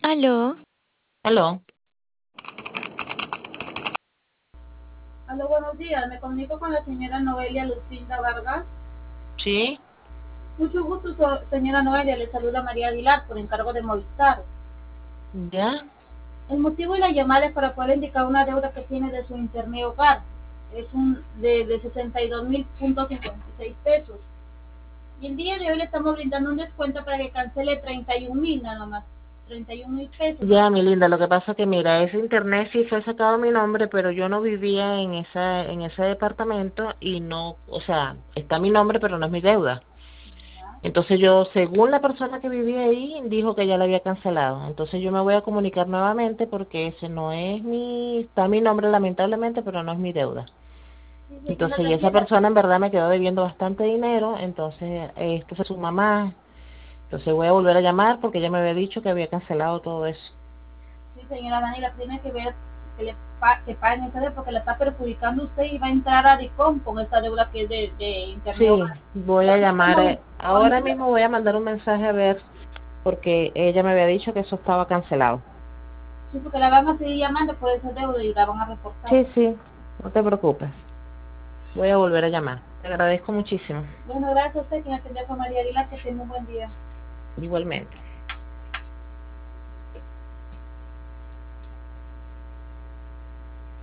Aló, Aló, Aló, buenos días. Me comunico con la señora Noelia Lucinda Vargas. sí, Mucho gusto, señora Noelia. Le saluda María Aguilar por encargo de Movistar. ya, El motivo de la llamada es para poder indicar una deuda que tiene de su internet hogar. Es de 62.56 pesos. Y el día de hoy le estamos brindando un descuento para que cancele 31.000 nada más. 31.000 pesos. ya, mi linda. Lo que pasa que mira, ese internet sí fue sacado a mi nombre, pero yo no vivía en ese departamento y no, o sea, está mi nombre, pero no es mi deuda. Entonces yo, según la persona que vivía ahí, dijo que ya la había cancelado. Entonces yo me voy a comunicar nuevamente porque ese no es está mi nombre lamentablemente, pero no es mi deuda. Sí, señora, Entonces, te y esa entiendo. persona en verdad me quedó debiendo bastante dinero, entonces esto fue su mamá. Entonces voy a volver a llamar porque ella me había dicho que había cancelado todo eso. Sí, señora Daniela, tiene que ver que paguen esa deuda porque la está perjudicando usted y va a entrar a DICOM con esa deuda que es de internet Sí, hogar. voy a Cualquier llamar, momento, cuando ahora ella, mismo voy a mandar un mensaje a ver, porque ella me había dicho que eso estaba cancelado. sí, porque la van a seguir llamando por esa deuda y la van a reportar. Sí, sí, no te preocupes, voy a volver a llamar. Te agradezco muchísimo, Bueno, gracias a usted, quien atendió fue María Aguilar, que tenga un buen día. igualmente.